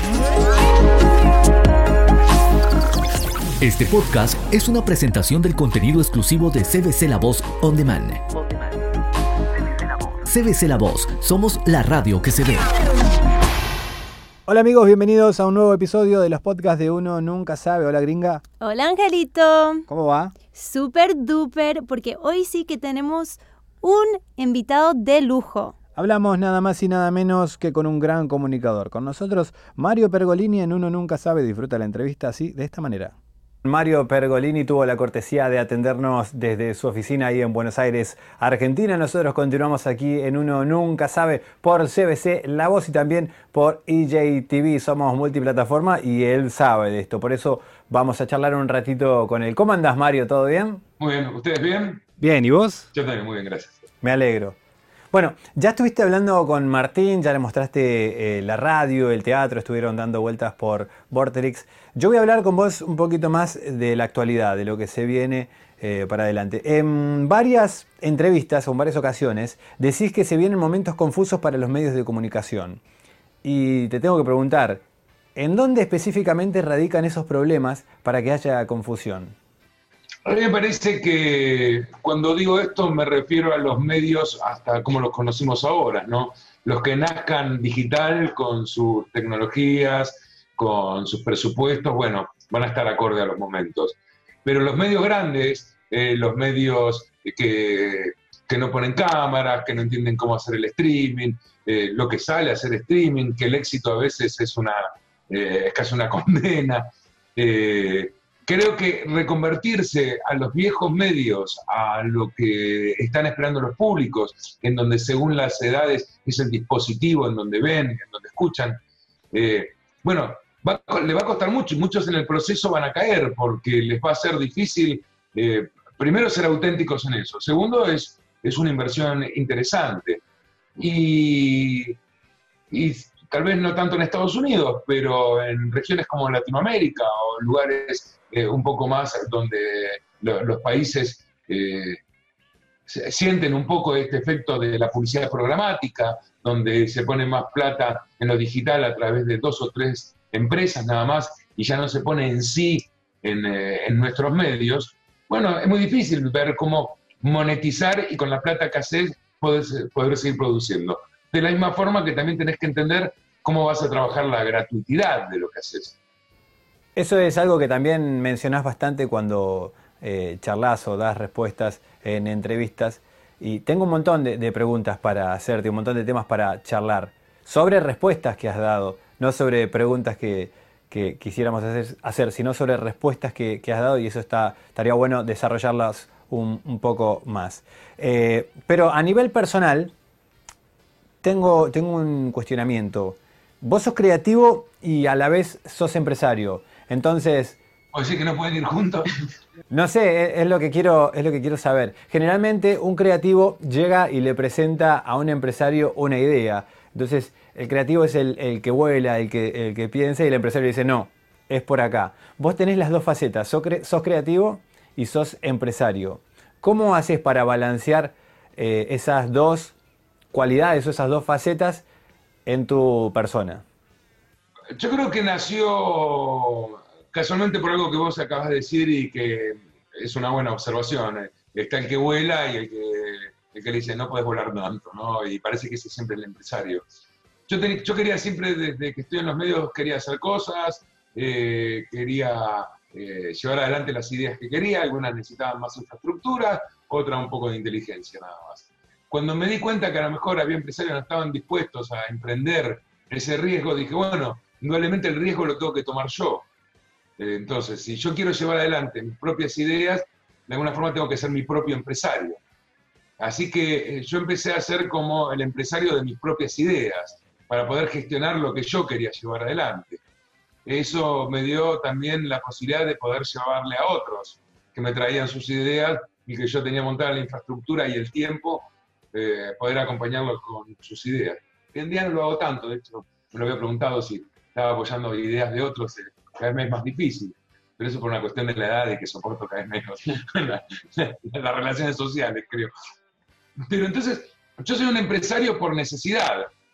Este podcast es una presentación del contenido exclusivo de CBC La Voz On Demand. CBC La Voz, somos la radio que se ve. Hola amigos, bienvenidos a un nuevo episodio de los podcasts de Uno Nunca Sabe. Hola gringa. Hola Angelito. ¿Cómo va? Súper duper, porque hoy sí que tenemos un invitado de lujo. Hablamos nada más y nada menos que con un gran comunicador. Con nosotros, Mario Pergolini en Uno Nunca Sabe. Disfruta la entrevista así, de esta manera. Mario Pergolini tuvo la cortesía de atendernos desde su oficina ahí en Buenos Aires, Argentina. Nosotros continuamos aquí en Uno Nunca Sabe por CBC La Voz y también por EJTV. Somos multiplataforma y él sabe de esto. Por eso vamos a charlar un ratito con él. ¿Cómo andás, Mario? ¿Todo bien? Muy bien. ¿Ustedes bien? Bien, ¿y vos? Yo también, muy bien, gracias. Me alegro. Bueno, ya estuviste hablando con Martín, ya le mostraste la radio, el teatro, estuvieron dando vueltas por Vorterix. Yo voy a hablar con vos un poquito más de la actualidad, de lo que se viene para adelante. En varias entrevistas o en varias ocasiones decís que se vienen momentos confusos para los medios de comunicación. Y te tengo que preguntar, ¿en dónde específicamente radican esos problemas para que haya confusión? A mí me parece que cuando digo esto me refiero a los medios hasta como los conocimos ahora, ¿no? Los que nazcan digital con sus tecnologías, con sus presupuestos, bueno, van a estar acorde a los momentos. Pero los medios grandes, los medios que no ponen cámaras, que no entienden cómo hacer el streaming, lo que sale a hacer streaming, que el éxito a veces es casi una condena. Creo que reconvertirse a los viejos medios, a lo que están esperando los públicos, en donde según las edades es el dispositivo, en donde ven, en donde escuchan, bueno, le va a costar mucho, y muchos en el proceso van a caer, porque les va a ser difícil, primero, ser auténticos en eso. Segundo, es una inversión interesante. Y tal vez no tanto en Estados Unidos, pero en regiones como Latinoamérica o lugares un poco más donde los países sienten un poco este efecto de la publicidad programática, donde se pone más plata en lo digital a través de 2 o 3 empresas nada más, y ya no se pone en sí en nuestros medios. Bueno, es muy difícil ver cómo monetizar y con la plata que haces poder seguir produciendo. De la misma forma que también tenés que entender cómo vas a trabajar la gratuidad de lo que haces. Eso es algo que también mencionás bastante cuando charlas o das respuestas en entrevistas. Y tengo un montón de preguntas para hacerte, un montón de temas para charlar. Sobre respuestas que has dado, no sobre preguntas que quisiéramos hacer, sino sobre respuestas que has dado, y eso estaría bueno desarrollarlas un poco más. Pero a nivel personal, tengo un cuestionamiento. Vos sos creativo y a la vez sos empresario. Entonces, ¿o decir que no pueden ir juntos? No sé, es lo que quiero saber. Generalmente un creativo llega y le presenta a un empresario una idea. Entonces el creativo es el que vuela, el que piensa, y el empresario dice no, es por acá. Vos tenés las dos facetas, sos creativo y sos empresario. ¿Cómo haces para balancear esas dos cualidades o esas dos facetas en tu persona? Yo creo que nació casualmente por algo que vos acabas de decir y que es una buena observación. Está el que vuela y el que le dice no puedes volar tanto, ¿no? Y parece que ese es siempre el empresario. Yo quería siempre, desde que estoy en los medios, quería hacer cosas, quería llevar adelante las ideas que quería. Algunas necesitaban más infraestructura, otras un poco de inteligencia nada más. Cuando me di cuenta que a lo mejor había empresarios que no estaban dispuestos a emprender ese riesgo, dije, bueno, indudablemente el riesgo lo tengo que tomar yo. Entonces, si yo quiero llevar adelante mis propias ideas, de alguna forma tengo que ser mi propio empresario. Así que yo empecé a ser como el empresario de mis propias ideas, para poder gestionar lo que yo quería llevar adelante. Eso me dio también la posibilidad de poder llevarle a otros que me traían sus ideas y que yo tenía montada la infraestructura y el tiempo, poder acompañarlos con sus ideas. Hoy en día no lo hago tanto, de hecho me lo había preguntado si estaba apoyando ideas de otros, cada vez me es más difícil, pero eso por una cuestión de la edad y que soporto cada vez menos las relaciones sociales, creo. Pero entonces, yo soy un empresario por necesidad,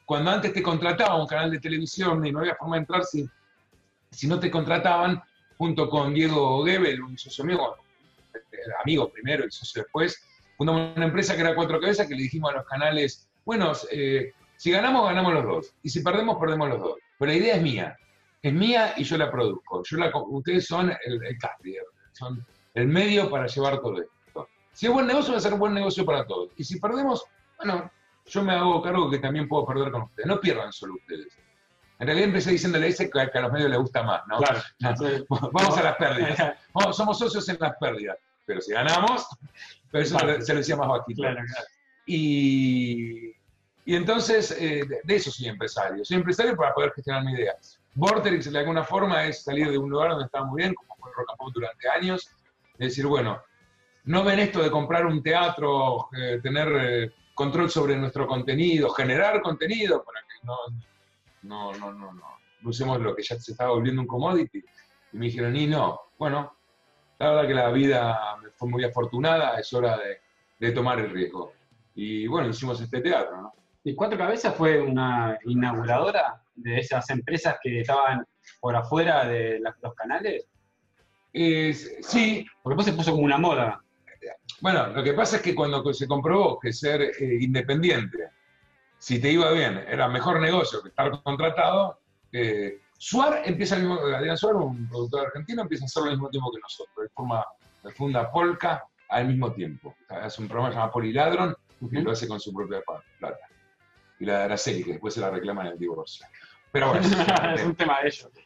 cuando antes te contrataba un canal de televisión y no había forma de entrar si no te contrataban, junto con Diego Gebel, un socio mío, amigo primero y socio después, fundamos una empresa que era Cuatro Cabezas, que le dijimos a los canales, bueno, si ganamos, ganamos los dos, y si perdemos, perdemos los dos. Pero la idea es mía y yo la produzco. Ustedes son el carrier, son el medio para llevar todo esto. Si es buen negocio, va a ser un buen negocio para todos. Y si perdemos, bueno, yo me hago cargo que también puedo perder con ustedes. No pierdan solo ustedes. En realidad empecé diciéndole ese que a los medios les gusta más, ¿no? Claro. Vamos a las pérdidas. Somos socios en las pérdidas. Pero si ganamos, pero eso se lo decía más bajito. Claro, claro. Y entonces, de eso soy empresario. Soy empresario para poder gestionar mi idea. Vorterix, de alguna forma, es salir de un lugar donde estaba muy bien, como fue Rock and Pop durante años. Es decir, bueno, no ven esto de comprar un teatro, tener control sobre nuestro contenido, generar contenido para que no usemos lo que ya se estaba volviendo un commodity. Y me dijeron, no, bueno, la verdad que la vida fue muy afortunada, es hora de tomar el riesgo. Y bueno, hicimos este teatro, ¿no? ¿Y Cuatro Cabezas fue una inauguradora de esas empresas que estaban por afuera de los canales? Sí. Porque después se puso como una moda. Bueno, lo que pasa es que cuando se comprobó que ser independiente, si te iba bien, era mejor negocio que estar contratado, Suar empieza Adrián Suar, un productor argentino, empieza a hacerlo al mismo tiempo que nosotros. De funda Polka al mismo tiempo. Hace un programa que se llama Poliladron, que lo hace con su propia plata. Y la de Araceli, que después se la reclaman en el divorcio. Pero bueno, es un tema de ellos.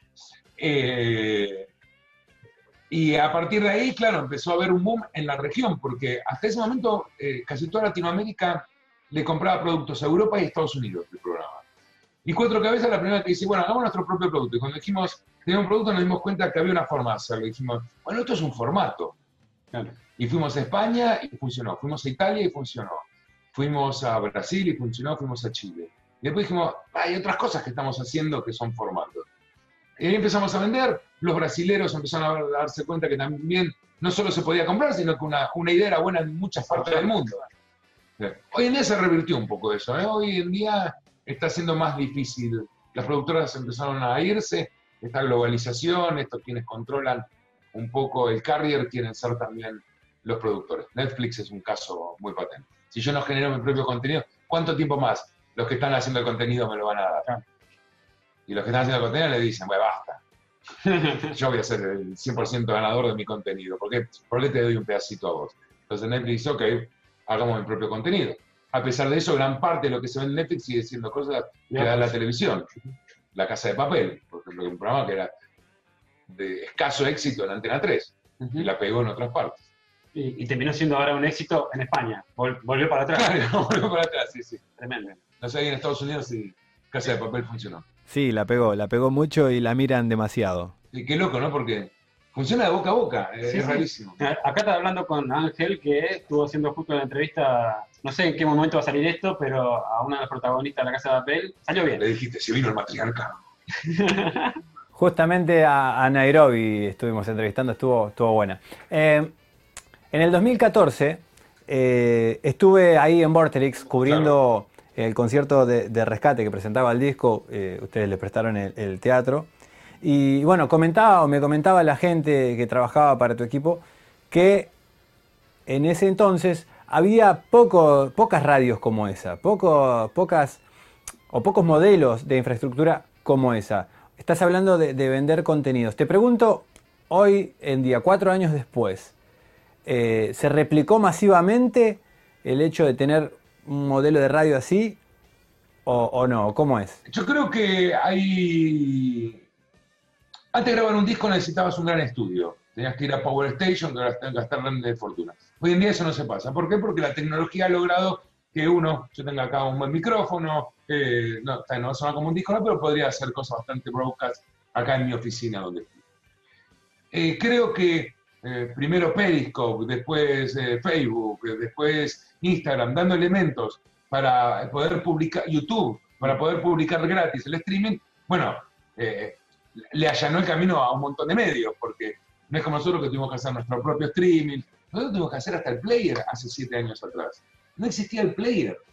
Y a partir de ahí, claro, empezó a haber un boom en la región, porque hasta ese momento casi toda Latinoamérica le compraba productos a Europa y a Estados Unidos del programa. Y Cuatro Cabezas la primera que dice, bueno, hagamos nuestro propio producto. Y cuando dijimos, teníamos un producto, nos dimos cuenta que había una forma de hacerlo. Y dijimos, bueno, esto es un formato. Claro. Y fuimos a España y funcionó. Fuimos a Italia y funcionó. Fuimos a Brasil y funcionó. Fuimos a Chile. Y después dijimos, hay otras cosas que estamos haciendo que son formatos. Y ahí empezamos a vender. Los brasileros empezaron a darse cuenta que también no solo se podía comprar, sino que una idea era buena en muchas partes del mundo. Hoy en día se revirtió un poco eso. Hoy en día está siendo más difícil. Las productoras empezaron a irse. Esta globalización, estos quienes controlan un poco el carrier, quieren ser también los productores. Netflix es un caso muy patente. Si yo no genero mi propio contenido, ¿cuánto tiempo más los que están haciendo el contenido me lo van a dar? Y los que están haciendo el contenido le dicen, bueno, basta. Yo voy a ser el 100% ganador de mi contenido. ¿Por qué te doy un pedacito a vos? Entonces Netflix dice, ok, hagamos mi propio contenido. A pesar de eso, gran parte de lo que se ve en Netflix sigue siendo cosas que da la televisión. La Casa de Papel, por ejemplo, un programa que era de escaso éxito en Antena 3 y la pegó en otras partes. Y terminó siendo ahora un éxito en España. Volvió para atrás. Claro, volvió para atrás, sí. Tremendo. No sé, ahí en Estados Unidos si Casa de Papel funcionó. Sí, la pegó mucho y la miran demasiado. Y qué loco, ¿no? Porque funciona de boca a boca, es rarísimo. Acá estaba hablando con Ángel, que estuvo haciendo justo una entrevista, no sé en qué momento va a salir esto, pero a una de las protagonistas de La Casa de Papel salió bien. Le dijiste, se vino el matriarcado. Justamente a Nairobi estuvimos entrevistando, estuvo buena. En el 2014 estuve ahí en Vorterix cubriendo el concierto de Rescate que presentaba el disco, ustedes le prestaron el teatro. Y bueno, me comentaba la gente que trabajaba para tu equipo que en ese entonces había pocas radios como esa, pocos modelos de infraestructura como esa. Estás hablando de vender contenidos. Te pregunto, hoy en día, 4 años después, ¿se replicó masivamente el hecho de tener un modelo de radio así o no? ¿Cómo es? Yo creo que antes de grabar un disco necesitabas un gran estudio. Tenías que ir a Power Station, gastar grandes fortunas. Hoy en día eso no se pasa. ¿Por qué? Porque la tecnología ha logrado que yo tenga acá un buen micrófono, no suena como un disco, no, pero podría hacer cosas bastante broadcast acá en mi oficina donde estoy. Creo que primero Periscope, después Facebook, después Instagram, dando elementos para poder publicar, YouTube, para poder publicar gratis el streaming, bueno, le allanó el camino a un montón de medios, porque no es como nosotros que tuvimos que hacer nuestro propio streaming, nosotros tuvimos que hacer hasta el player hace 7 años atrás. No existía el player.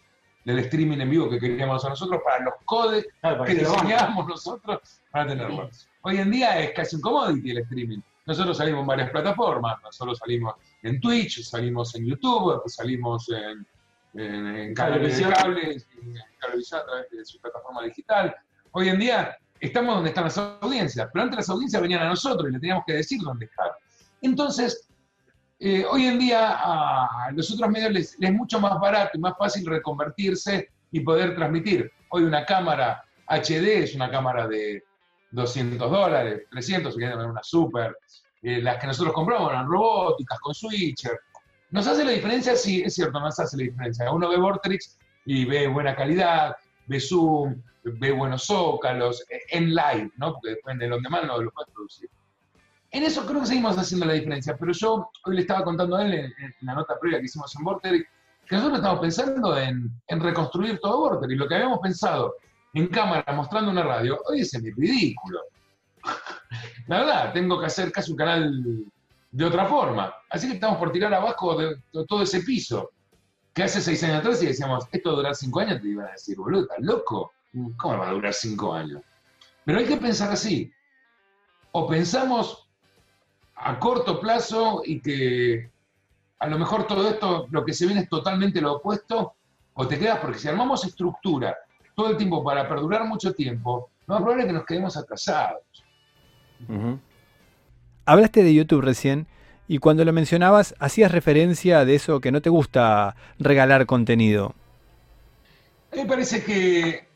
del streaming en vivo que queríamos hacer nosotros, para los codecs Claro, para que que lo banquen. diseñábamos nosotros para tenerlo. Hoy en día es casi un commodity el streaming. Nosotros salimos en varias plataformas, nosotros salimos en Twitch, salimos en YouTube, salimos en canales de cable, en Cablevisión a través de su plataforma digital. Hoy en día estamos donde están las audiencias, pero antes las audiencias venían a nosotros y le teníamos que decir dónde están. Entonces, hoy en día a los otros medios les es mucho más barato y más fácil reconvertirse y poder transmitir. Hoy una cámara HD es una cámara de $200, 300, si quieren una super. Las que nosotros compramos eran robóticas, con switcher. ¿Nos hace la diferencia? Sí, es cierto, nos hace la diferencia. Uno ve Vortrix y ve buena calidad, ve Zoom, ve buenos zócalos, en live, ¿no? Porque después en el on demand no lo puedes producir. En eso creo que seguimos haciendo la diferencia, pero yo hoy le estaba contando a él en la nota previa que hicimos en Vortrix, que nosotros estamos pensando en reconstruir todo Vortrix, y lo que habíamos pensado en cámara mostrando una radio, hoy es ridículo. La verdad, tengo que hacer casi un canal de otra forma. Así que estamos por tirar abajo de todo ese piso. Que hace 6 años atrás y decíamos, esto va a durar 5 años, te iban a decir, boludo, ¿estás loco? ¿Cómo va a durar 5 años? Pero hay que pensar así. O pensamos a corto plazo y que a lo mejor todo esto, lo que se viene es totalmente lo opuesto, o te quedas, porque si armamos estructura todo el tiempo para perdurar mucho tiempo, lo más probable es que nos quedemos atrasados. Uh-huh. Hablaste de YouTube recién y cuando lo mencionabas hacías referencia de eso que no te gusta regalar contenido. A mí me parece que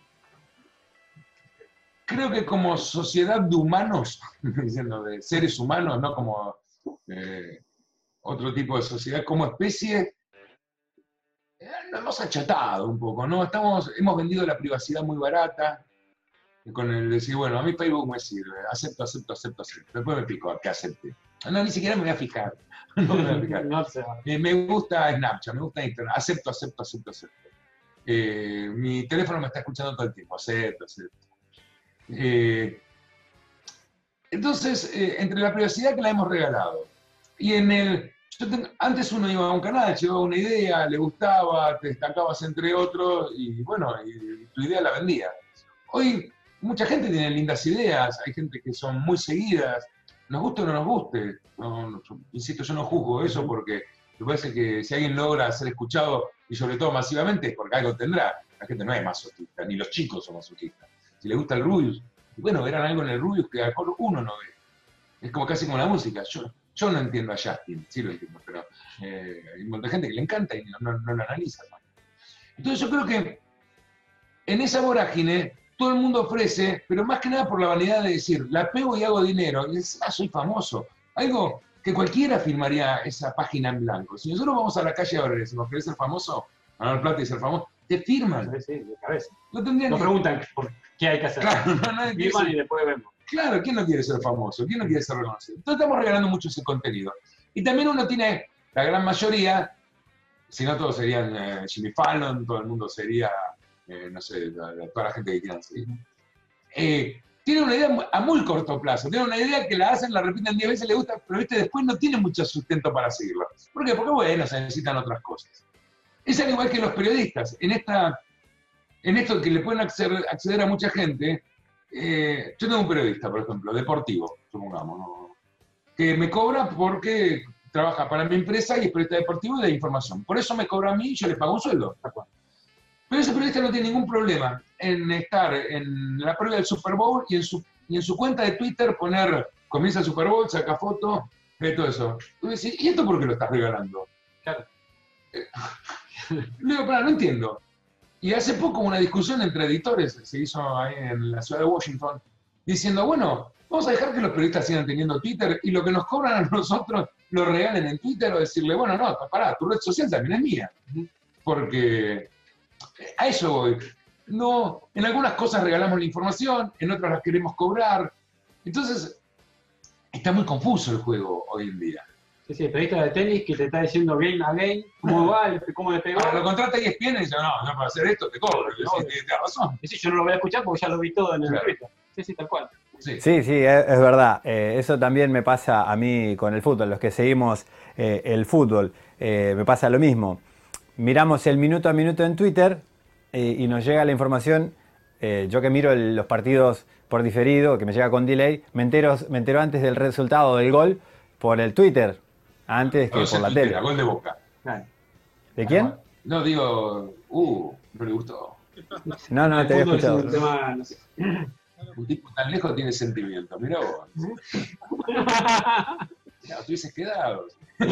creo que como sociedad de humanos, diciendo de seres humanos, no como otro tipo de sociedad, como especie, nos hemos achatado un poco, ¿no? Hemos vendido la privacidad muy barata, con el decir, bueno, a mí Facebook me sirve, acepto. Después me pico a que acepte. No, ni siquiera me voy a fijar. No me voy a fijar. No sé. Me gusta Snapchat, me gusta Instagram, acepto. Mi teléfono me está escuchando todo el tiempo, acepto. Entonces, entre la privacidad que la hemos regalado y antes uno iba a un canal, llevaba una idea, le gustaba, te destacabas entre otros y bueno, y tu idea la vendía. Hoy mucha gente tiene lindas ideas, hay gente que son muy seguidas, nos guste o no nos guste. Insisto, yo no juzgo eso porque me parece que si alguien logra ser escuchado y sobre todo masivamente es porque algo tendrá. La gente no es masoquista, ni los chicos son masoquistas. Si le gusta el Rubius, bueno, verán algo en el Rubius que a lo mejor uno no ve. Es como casi como la música. Yo no entiendo a Justin, sí lo entiendo, pero hay un montón de gente que le encanta y no lo analiza. Entonces yo creo que en esa vorágine todo el mundo ofrece, pero más que nada por la vanidad de decir, la pego y hago dinero, y dices, soy famoso. Algo que cualquiera firmaría esa página en blanco. Si nosotros vamos a la calle ahora y decimos, ¿querés ser famoso? Ganar plata y ser famoso, te firman. Sí, de cabeza. No tendrían Nos que... preguntan por qué hay que hacer. Claro, nadie quiere Firman ser- y después vemos. Claro, ¿quién no quiere ser famoso? ¿Quién no quiere ser reconocido? Entonces estamos regalando mucho ese contenido. Y también uno tiene, la gran mayoría, si no todos serían Jimmy Fallon, todo el mundo sería, no sé, toda la gente que quieran seguir. Tiene una idea a muy corto plazo, tiene una idea que la hacen, la repiten 10 veces, le gusta, pero ¿viste? Después no tiene mucho sustento para seguirlo. ¿Por qué? Porque bueno, se necesitan otras cosas. Es al igual que los periodistas. En esto que le pueden acceder a mucha gente, yo tengo un periodista, por ejemplo, deportivo, supongamos, ¿no? Que me cobra porque trabaja para mi empresa y es periodista deportivo y de información. Por eso me cobra a mí y yo le pago un sueldo. Pero ese periodista no tiene ningún problema en estar en la previa del Super Bowl y en su cuenta de Twitter poner, comienza el Super Bowl, saca foto, todo eso. Y me decís, ¿y esto por qué lo estás regalando? Claro. Le digo, no entiendo. Y hace poco una discusión entre editores se hizo ahí en la ciudad de Washington, diciendo, bueno, vamos a dejar que los periodistas sigan teniendo Twitter y lo que nos cobran a nosotros lo regalen en Twitter o decirle, bueno, no, pará, tu red social también es mía. Porque a eso voy. No, en algunas cosas regalamos la información, en otras las queremos cobrar. Entonces, está muy confuso el juego hoy en día. Sí, el periodista de tenis que te está diciendo game a game, cómo va, cómo le pegó. Ahora lo contrata ESPN y dice, no, para hacer esto te cobro. No, Tienes razón. Sí, yo no lo voy a escuchar porque ya lo vi todo en el Claro. entrevista. Sí, tal cual. Sí. Sí, es verdad. Eso también me pasa a mí con el fútbol. Los que seguimos el fútbol, me pasa lo mismo. Miramos el minuto a minuto en Twitter y nos llega la información, yo que miro los partidos por diferido, que me llega con delay, me entero antes del resultado del gol por el Twitter, antes que por la tele. Gol de Boca. ¿De quién? No, digo, no le gustó. No, te había fútbol es escuchado. un tema, no sé. Un tipo tan lejos tiene sentimientos, mirá vos. Ya, tú dices quedado.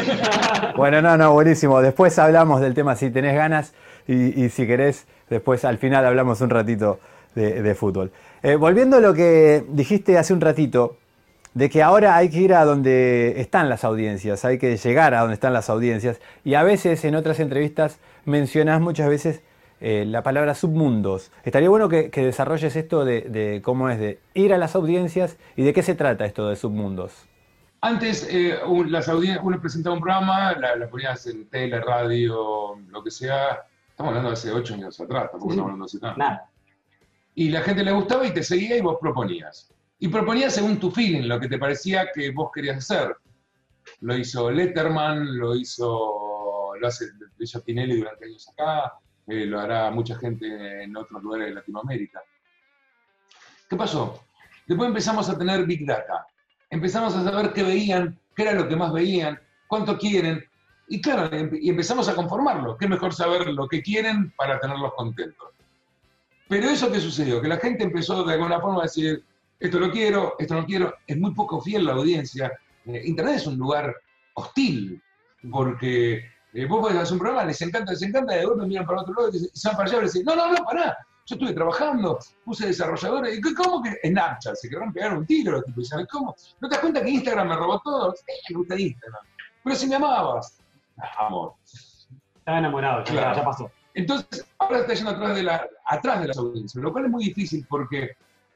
Bueno, buenísimo. Después hablamos del tema si tenés ganas y si querés, después al final hablamos un ratito de fútbol. Volviendo a lo que dijiste hace un ratito, de que ahora hay que ir a donde están las audiencias, hay que llegar a donde están las audiencias, y a veces en otras entrevistas mencionás muchas veces la palabra submundos. Estaría bueno que desarrolles esto de cómo es de ir a las audiencias y de qué se trata esto de submundos. Antes, uno presentaba un programa, la ponías en tele, radio, lo que sea. Estamos hablando de hace 8 años atrás, tampoco estamos hablando de hace tanto. Nada. Y la gente le gustaba y te seguía y vos proponías. Y proponías según tu feeling, lo que te parecía que vos querías hacer. Lo hizo Letterman, lo hizo Tinelli durante años acá, lo hará mucha gente en otros lugares de Latinoamérica. ¿Qué pasó? Después empezamos a tener Big Data. Empezamos a saber qué veían, qué era lo que más veían, cuánto quieren. Y claro, y empezamos a conformarlo. Qué mejor saber lo que quieren para tenerlos contentos. Pero eso ¿qué sucedió? Que la gente empezó de alguna forma a decir, esto lo quiero, esto no quiero. Es muy poco fiel la audiencia. Internet es un lugar hostil, porque vos podés hacer un programa, les encanta, y de golpe miran para otro lado y se van para allá y dicen, no, pará. Yo estuve trabajando, puse desarrolladores, y ¿cómo que Snapchat? Se quedaron pegar un tiro los tipos. ¿Sabes cómo? ¿No te das cuenta que Instagram me robó todo? Me gusta Instagram. Pero si me amabas. Amor. Estaba enamorado, Claro. Ya pasó. Entonces, ahora está yendo atrás de las audiencias, lo cual es muy difícil porque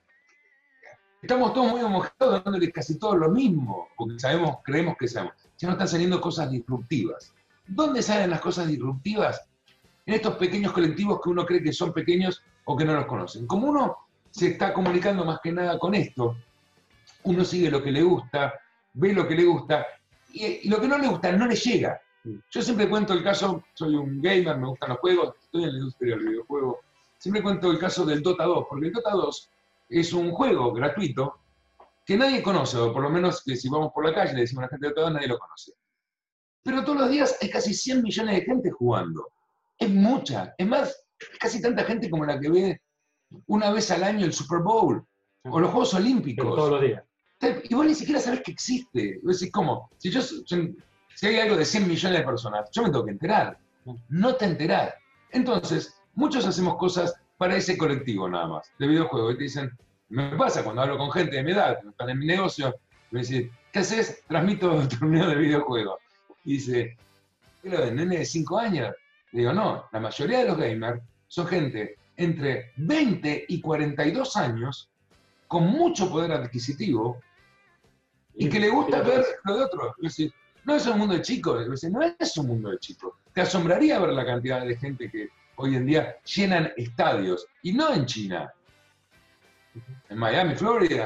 estamos todos muy homogeneados dándoles casi todo lo mismo, porque creemos que sabemos. Ya no están saliendo cosas disruptivas. ¿Dónde salen las cosas disruptivas? En estos pequeños colectivos que uno cree que son pequeños o que no los conocen. Como uno se está comunicando más que nada con esto, uno sigue lo que le gusta, ve lo que le gusta, y lo que no le gusta no le llega. Yo siempre cuento el caso, soy un gamer, me gustan los juegos, estoy en la industria del videojuego, siempre cuento el caso del Dota 2, porque el Dota 2 es un juego gratuito que nadie conoce, o por lo menos que si vamos por la calle y le decimos a la gente de Dota 2, nadie lo conoce. Pero todos los días hay casi 100 millones de gente jugando. Es mucha. Es más, es casi tanta gente como la que ve una vez al año el Super Bowl o los Juegos Olímpicos. Pero todos los días. Y vos ni siquiera sabés que existe. Vos decís, ¿cómo? Si hay algo de 100 millones de personas, yo me tengo que enterar. No te enterás. Entonces, muchos hacemos cosas para ese colectivo nada más, de videojuegos. Y te dicen, me pasa cuando hablo con gente de mi edad, que están en mi negocio, me dicen, ¿qué haces? Transmito torneos de videojuegos. Y dice, ¿qué lo ven? ¿Nene de 5 años? Le digo, no, la mayoría de los gamers son gente entre 20 y 42 años con mucho poder adquisitivo y que le gusta ver lo de otros. Es decir, no es un mundo de chicos, no es un mundo de chicos. Te asombraría ver la cantidad de gente que hoy en día llenan estadios, y no en China, en Miami, Florida,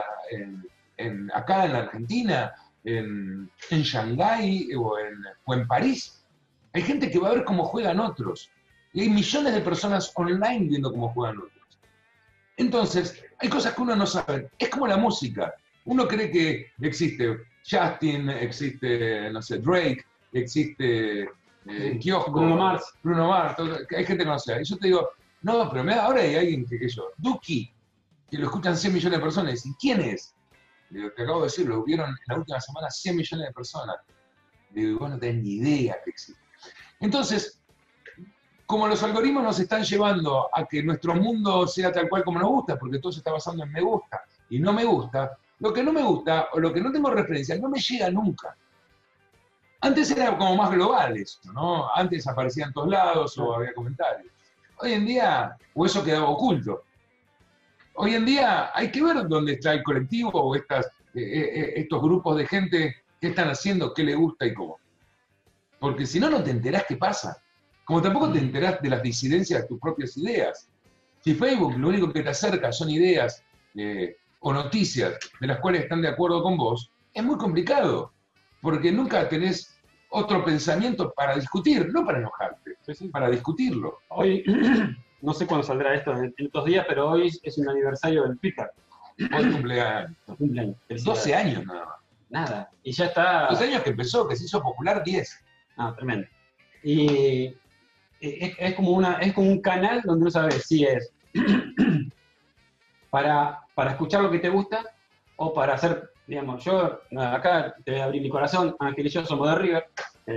acá en la Argentina, en Shanghái o en París. Hay gente que va a ver cómo juegan otros. Y hay millones de personas online viendo cómo juegan otros. Entonces, hay cosas que uno no sabe. Es como la música. Uno cree que existe Justin, existe, no sé, Drake, existe Kiosko, Bruno Mars, hay gente que no sé. Y yo te digo, no, pero ahora hay alguien que yo, Duki, que lo escuchan 100 millones de personas. Y dicen, ¿quién es? Le digo, te acabo de decir, lo vieron en la última semana 100 millones de personas. Le digo, vos no tenés ni idea que existe. Entonces, como los algoritmos nos están llevando a que nuestro mundo sea tal cual como nos gusta, porque todo se está basando en me gusta y no me gusta, lo que no me gusta o lo que no tengo referencia no me llega nunca. Antes era como más global eso, ¿no? Antes aparecía en todos lados o había comentarios. Hoy en día, o eso quedaba oculto. Hoy en día hay que ver dónde está el colectivo o estos grupos de gente, qué están haciendo, qué les gusta y cómo. Porque si no, no te enterás qué pasa. Como tampoco te enterás de las disidencias de tus propias ideas. Si Facebook lo único que te acerca son ideas o noticias de las cuales están de acuerdo con vos, es muy complicado. Porque nunca tenés otro pensamiento para discutir, no para enojarte, para discutirlo. Hoy no sé cuándo saldrá esto en estos días, pero hoy es un aniversario del Twitter. Hoy cumpleaños. Cumpleaños. 12 años nada más. Nada. Y ya está. 12 años que empezó, que se hizo popular 10. Ah, tremendo. Y es como un canal donde uno sabe si es para escuchar lo que te gusta o para hacer, digamos, yo acá te voy a abrir mi corazón, Ángel y yo somos de River.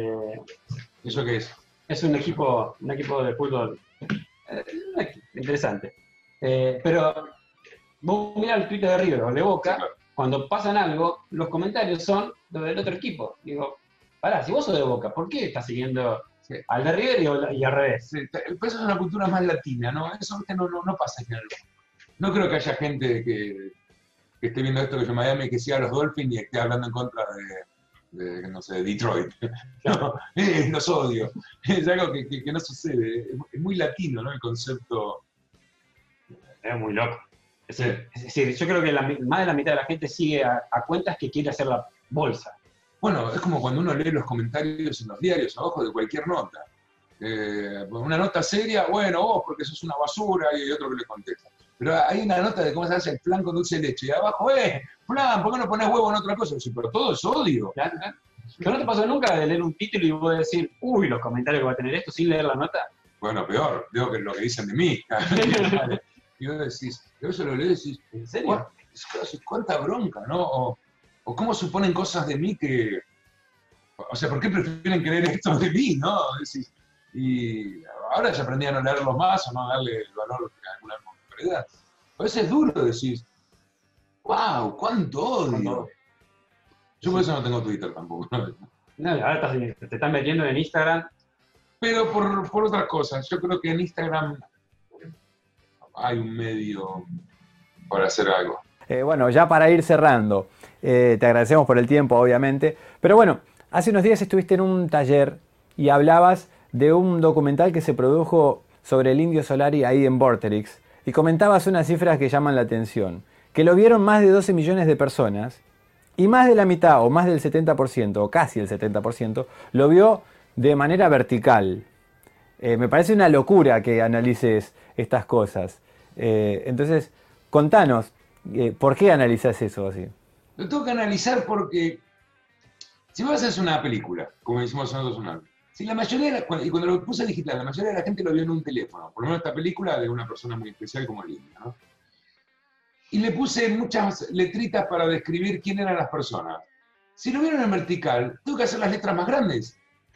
¿Eso qué es? Es un equipo de fútbol interesante. Pero vos mirá el Twitter de River o de Boca, Sí, claro. cuando pasan algo, los comentarios son los del otro equipo. Digo, pará, si vos sos de Boca, ¿por qué estás siguiendo Sí. al de River y al revés? Sí, pero eso es una cultura más latina, ¿no? Eso no pasa en el mundo. No creo que haya gente que esté viendo esto que yo en Miami que siga a los Dolphins y esté hablando en contra no sé, de Detroit. No, los odio. Es algo que no sucede. Es muy latino, ¿no? El concepto. Es muy loco. Es decir, yo creo que más de la mitad de la gente sigue a cuentas que quiere hacer la bolsa. Bueno, es como cuando uno lee los comentarios en los diarios abajo de cualquier nota. Una nota seria, bueno, vos porque sos una basura, y hay otro que le contesta. Pero hay una nota de cómo se hace el flan con dulce de leche. Y abajo, flan, ¿por qué no pones huevo en otra cosa? Sí, pero todo es odio. Claro. ¿Pero no te pasó nunca de leer un título y vos decir, uy, los comentarios que va a tener esto sin leer la nota? Bueno, peor, veo que lo que dicen de mí. Y vos decís, eso lo lees y decís, ¿En serio? ¿cuánta bronca, no? O cómo suponen cosas de mí que. O sea, ¿por qué prefieren creer esto de mí, no? Decís, y ahora ya aprendí a no leerlos más o no darle el valor que alguna verdad. A veces es duro decir, wow, cuánto odio. Yo por eso no tengo Twitter tampoco. No, ahora te están metiendo en Instagram. Pero por otras cosas. Yo creo que en Instagram hay un medio para hacer algo. Bueno, ya para ir cerrando, te agradecemos por el tiempo, obviamente. Pero bueno, hace unos días estuviste en un taller y hablabas de un documental que se produjo sobre el Indio Solari ahí en Vorterix. Y comentabas unas cifras que llaman la atención. Que lo vieron más de 12 millones de personas y más de la mitad, o más del 70%, o casi el 70%, lo vio de manera vertical. Me parece una locura que analices estas cosas. Entonces, contanos, ¿por qué analizás eso así? Lo tengo que analizar porque si vos haces una película, como decimos nosotros si la mayoría, y cuando lo puse digital, la mayoría de la gente lo vio en un teléfono, por lo menos esta película de una persona muy especial como el Indio, ¿no? Y le puse muchas letritas para describir quién eran las personas. Si lo vieron en vertical, tengo que hacer las letras más grandes.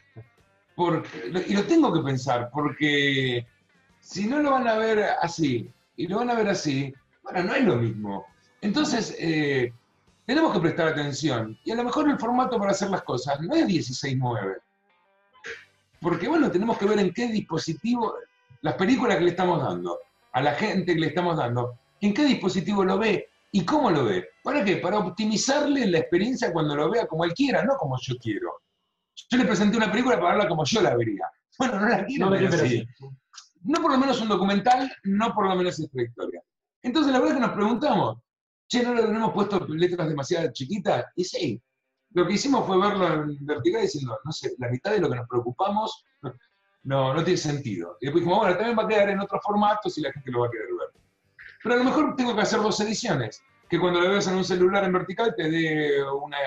Y lo tengo que pensar, porque si no lo van a ver así, y lo van a ver así, bueno, no es lo mismo. Entonces, tenemos que prestar atención. Y a lo mejor el formato para hacer las cosas no es 16:9. Porque, bueno, tenemos que ver en qué dispositivo, las películas que le estamos dando, a la gente que le estamos dando, en qué dispositivo lo ve y cómo lo ve. ¿Para qué? Para optimizarle la experiencia cuando lo vea como él quiera, no como yo quiero. Yo le presenté una película para verla como yo la vería. Bueno, no la quiero ver así. No por lo menos un documental, no por lo menos esta historia. Entonces la verdad es que nos preguntamos, che, ¿no le hemos puesto letras demasiado chiquitas? Y sí, lo que hicimos fue verlo en vertical diciendo, no sé, la mitad de lo que nos preocupamos no tiene sentido. Y después dijimos, bueno, también va a quedar en otros formatos y la gente lo va a querer ver. Pero a lo mejor tengo que hacer 2 ediciones, que cuando lo veas en un celular en vertical te dé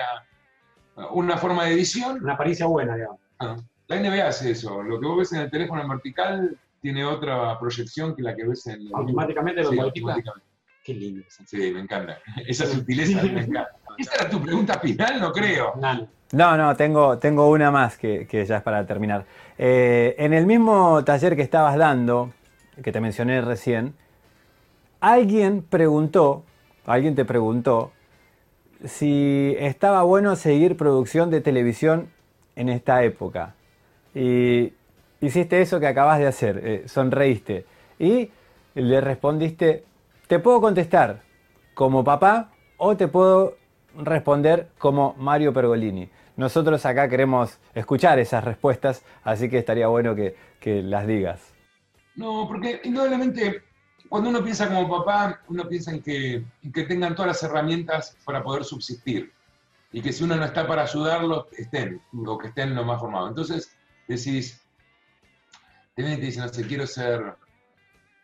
una forma de edición. Una apariencia buena, digamos. La NBA hace eso. Lo que vos ves en el teléfono en vertical tiene otra proyección que la que ves en... ¿Automáticamente lo modifica? automáticamente. Qué lindo. Sí, me encanta. Esa sutileza me encanta. ¿Esta era tu pregunta final? No creo. No, tengo una más que ya es para terminar. En el mismo taller que estabas dando, que te mencioné recién, alguien te preguntó si estaba bueno seguir producción de televisión en esta época. Y hiciste eso que acabas de hacer, sonreíste. Y le respondiste, te puedo contestar como papá o te puedo responder como Mario Pergolini. Nosotros acá queremos escuchar esas respuestas, así que estaría bueno que las digas. No, porque indudablemente cuando uno piensa como papá, uno piensa en que tengan todas las herramientas para poder subsistir. Y que si uno no está para ayudarlos, estén lo más formados. Entonces decís, te vienen y te dicen, no sé, quiero ser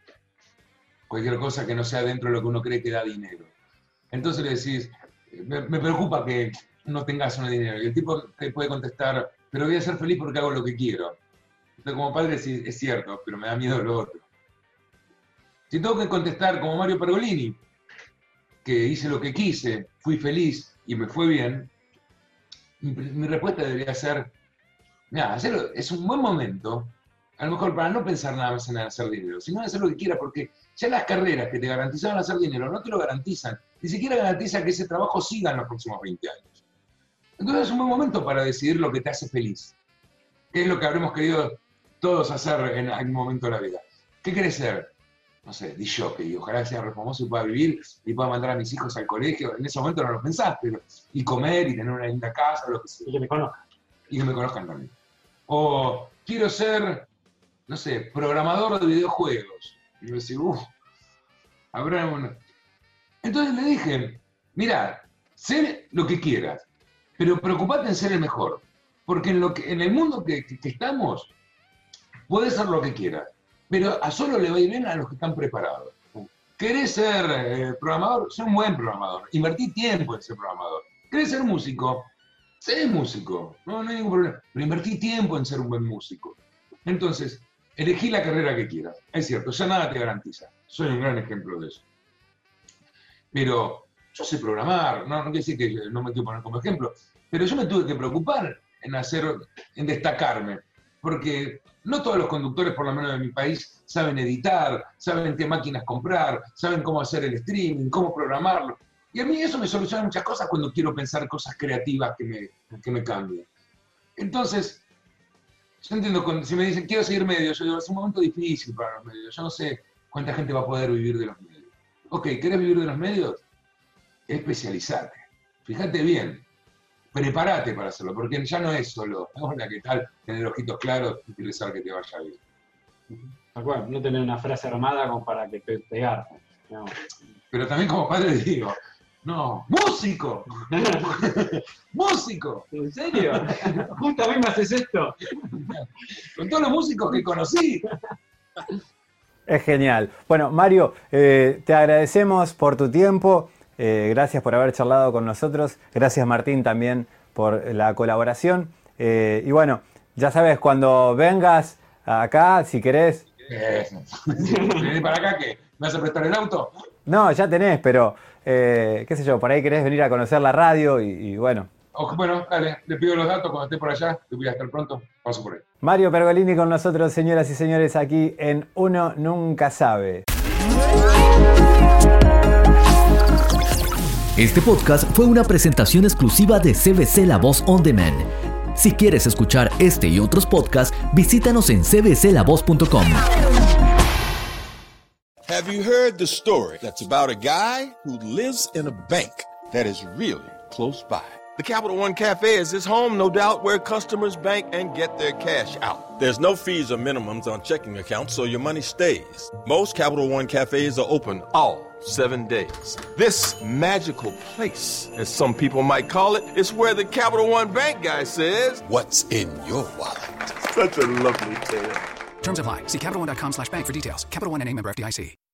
cualquier cosa que no sea dentro de lo que uno cree que da dinero. Entonces le decís, me preocupa que no tengas un dinero. Y el tipo te puede contestar, pero voy a ser feliz porque hago lo que quiero. Entonces como padre decís, es cierto, pero me da miedo lo otro. Si tengo que contestar como Mario Pergolini, que hice lo que quise, fui feliz y me fue bien, mi respuesta debería ser, mira, hacerlo es un buen momento, a lo mejor para no pensar nada más en hacer dinero, sino en hacer lo que quiera, porque ya las carreras que te garantizaban hacer dinero no te lo garantizan, ni siquiera garantiza que ese trabajo siga en los próximos 20 años. Entonces es un buen momento para decidir lo que te hace feliz, que es lo que habremos querido todos hacer en algún momento de la vida. ¿Qué querés ser? No sé, disjockey, ojalá sea re famoso y pueda vivir y pueda mandar a mis hijos al colegio. En ese momento no lo pensás, pero y comer y tener una linda casa, lo que sea. Y que me conozcan. Y que me conozcan también. O quiero ser, no sé, programador de videojuegos. Y yo decía, habrá una... Entonces le dije, mira, sé lo que quieras, pero preocupate en ser el mejor. Porque en el mundo que estamos, puedes ser lo que quieras. Pero a solo le va a ir bien a los que están preparados. ¿Querés ser programador? Sé un buen programador. Invertí tiempo en ser programador. ¿Querés ser músico? Sé músico. No hay ningún problema. Pero invertí tiempo en ser un buen músico. Entonces, elegí la carrera que quieras. Es cierto, ya nada te garantiza. Soy un gran ejemplo de eso. Pero yo sé programar. No quiere decir que no me quiero poner como ejemplo. Pero yo me tuve que preocupar en destacarme. Porque no todos los conductores, por lo menos de mi país, saben editar, saben qué máquinas comprar, saben cómo hacer el streaming, cómo programarlo. Y a mí eso me soluciona muchas cosas cuando quiero pensar cosas creativas que me cambien. Entonces, yo entiendo, si me dicen, quiero seguir medios, yo digo, es un momento difícil para los medios. Yo no sé cuánta gente va a poder vivir de los medios. Ok, ¿querés vivir de los medios? Especializate. Fíjate bien. Prepárate para hacerlo, porque ya no es solo, hola, ¿qué tal? Tener ojitos claros y pensar que te vaya bien. Tal cual, no tener una frase armada como para que pegar. No. Pero también como padre digo, no, ¡músico! ¡Músico! ¿En serio? ¿Justo a mí me haces esto? Con todos los músicos que conocí. Es genial. Bueno, Mario, te agradecemos por tu tiempo. Gracias por haber charlado con nosotros. Gracias, Martín, también por la colaboración. Y bueno, ya sabes, cuando vengas acá, si querés... ¿Venís para acá qué? ¿Me vas a prestar el auto? No, ya tenés, pero qué sé yo, por ahí querés venir a conocer la radio y bueno. Bueno, dale, le pido los datos cuando esté por allá. Te voy a estar pronto, paso por ahí. Mario Pergolini con nosotros, señoras y señores, aquí en Uno Nunca Sabe. Este podcast fue una presentación exclusiva de CBC La Voz On Demand. Si quieres escuchar este y otros podcasts, visítanos en cbclavoz.com. Have you heard the story that's about a guy who lives in a bank that is really close by? The Capital One Cafe is his home, no doubt, where customers bank and get their cash out. There's no fees or minimums on checking accounts, so your money stays. Most Capital One Cafes are open all 7 days. This magical place, as some people might call it, is where the Capital One Bank guy says, "What's in your wallet?" Such a lovely tale. Terms apply. See CapitalOne.com/bank for details. Capital One NA, member FDIC.